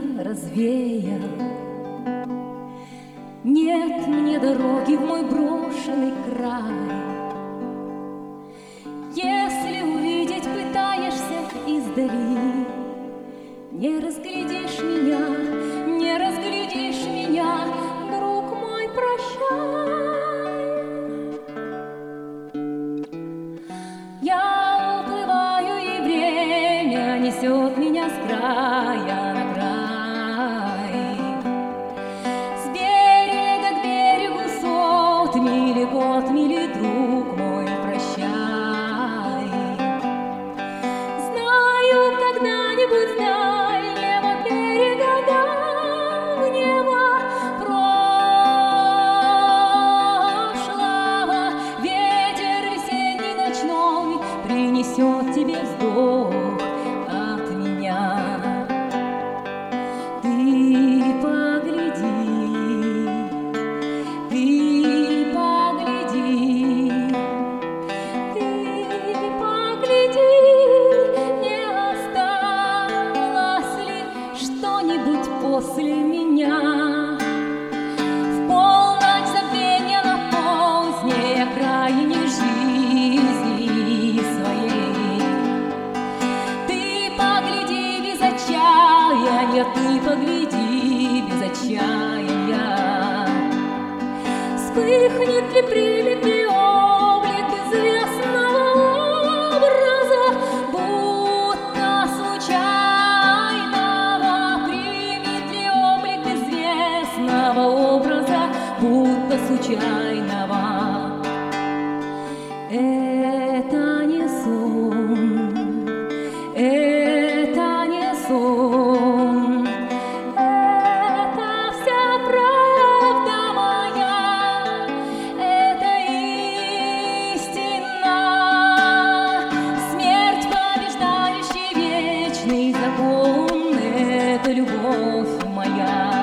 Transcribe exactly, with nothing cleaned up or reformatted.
развеял. Нет мне дороги в мой брошенный край. Если увидеть пытаешься издали, не разглядишь меня, не разглядишь меня, друг мой, прощай. Я уплываю, и время несет меня с края на край. С берега к берегу сот мили, год мили, друг мой, прощай. Знаю, когда-нибудь с дальнего берега, давнего прошлого, ветер весенний ночной принесет тебе вздох от меня. Ты погляди, ты погляди, ты погляди, не осталось ли что-нибудь после меня. В полночь забвенья на поздней окраине жизни своей. Ты погляди без отчаяния, ты погляди без отчаяния. Вспыхнет ли, примет ли облик известного образа, будто случайного? Примет ли облик известного образа, будто случайного? Это не сон, это не сон, это вся правда моя, это истина. Смерть, побеждающий вечный закон, это любовь моя.